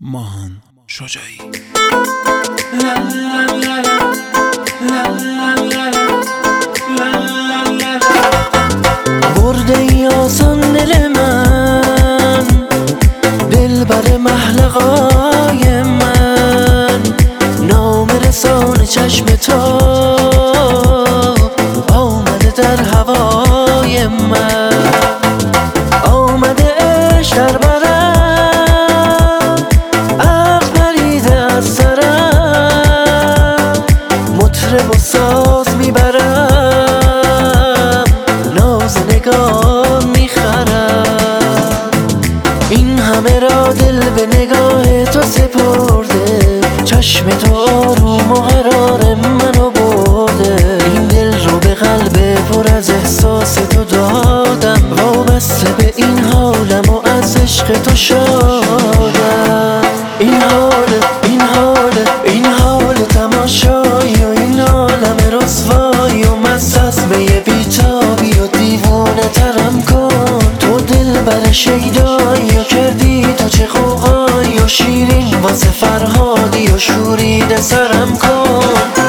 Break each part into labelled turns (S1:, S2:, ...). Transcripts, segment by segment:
S1: ماهان شجاعی.
S2: برده ای آسان دل من، دل بر محلقای من، نام رسان چشم تو آمده در هوای من، آمده عشق در برم، عقل پریده از سرم، مطرب و ساز میبرم، ناز نگاه میخرم، این همه را دل به نگاه تو سپرده، چشم تو آروم و قرار منو برده، این دل رو به قلب پر از احساس تو دادم، وابسته به این حالم و از عشق تو شادم. این حال تماشایی و این عالم رسوایی و مست از می بیتابی و دیوانه ترم کن، تو دل بر شیدایی و کردی تا چه خوقایی و شیرین واسه فرهادی و شورید سرم کن.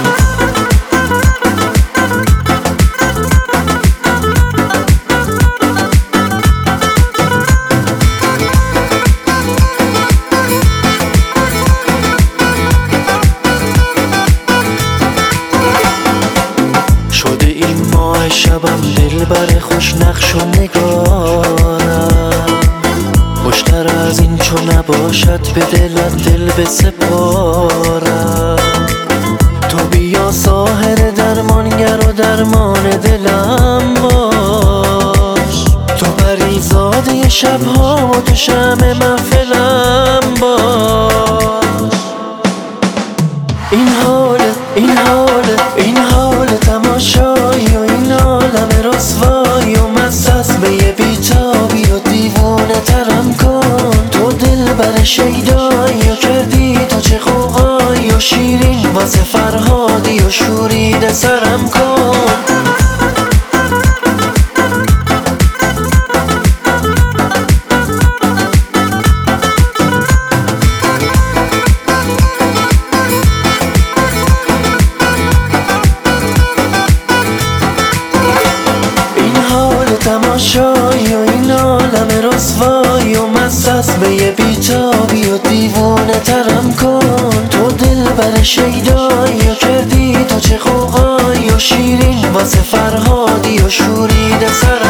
S2: شده این ماه شبم دل بر خوش نقش و نگارم، خوشتر از این چو نباشد به دلت دل بسپارم، تو بیا ساحر درمانگر و درمان دلم باش، تو پریزاده شبها و تو شمع محفلم باش. این حال تماشایی و این عالم رسوایی و مست از می بیتابی و دیوانه ترم کن، تو دل بر شیدایی و کردی تا چه خوقایی و شیرین واسه فرهادی و شورید سرم کن. تماشایی و این عالم رسوایی و مست از می بیتابی و دیوانه ترم کن، تو دل بر شیدایی و کردی تا چه خوقایی و شیرین واسه فرهادی و شورید سرم